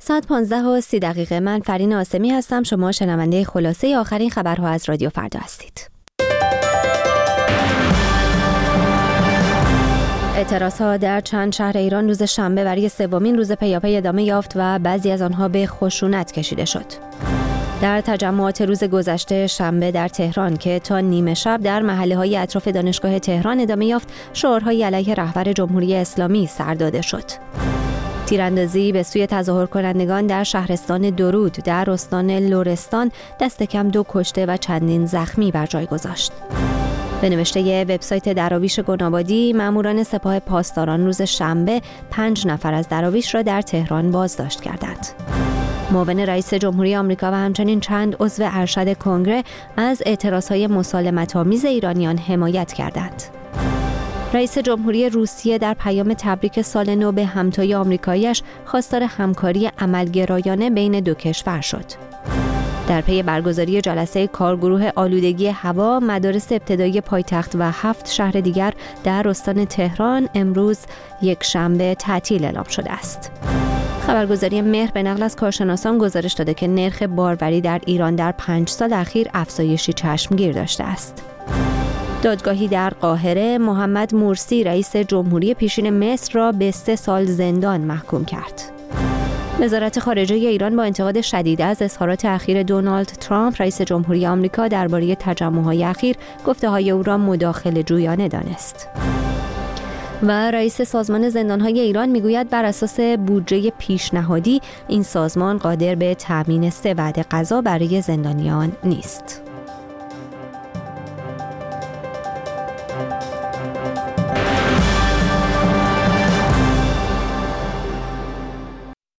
ساعت 15:30 من فرین آسمی هستم. شما شنونده خلاصه آخرین خبرها از رادیو فردا هستید. اعتراضها در چند شهر ایران روز شنبه برای سومین روز پیاپی ادامه یافت و بعضی از آنها به خشونت کشیده شد. در تجمعات روز گذشته شنبه در تهران که تا نیمه شب در محله‌های اطراف دانشگاه تهران ادامه یافت، شعارهای علیه رهبر جمهوری اسلامی سر داده شد. تیراندازی به سوی تظاهر کنندگان در شهرستان درود در استان لرستان دست کم 2 کشته و چندین زخمی بر جای گذاشت. به نوشته وبسایت دراویش گنابادی، ماموران سپاه پاسداران روز شنبه 5 نفر از دراویش را در تهران بازداشت کردند. معاون رئیس جمهوری آمریکا و همچنین چند عضو ارشد کنگره از اعتراضهای مسالمت‌آمیز ایرانیان حمایت کردند. رئیس جمهوری روسیه در پیام تبریک سال نو به همتای آمریکایی‌اش خواستار همکاری عملگرایانه بین دو کشور شد. در پی برگزاری جلسه کارگروه آلودگی هوا، مدارس ابتدایی پایتخت و 7 شهر دیگر در استان تهران امروز یک شنبه تعطیل اعلام شده است. خبرگزاری مهر به نقل از کارشناسان گزارش داده که نرخ باروری در ایران در 5 سال اخیر افزایشی چشمگیر داشته است. دادگاهی در قاهره محمد مرسی رئیس جمهوری پیشین مصر را به 3 سال زندان محکوم کرد. وزارت خارجه ایران با انتقاد شدید از اظهارات اخیر دونالد ترامپ رئیس جمهوری آمریکا درباره تجمع‌های اخیر گفته‌های او را مداخله جویانه دانست. و رئیس سازمان زندان‌های ایران میگوید بر اساس بودجه پیشنهادی این سازمان قادر به تامین 3 وعده غذا برای زندانیان نیست.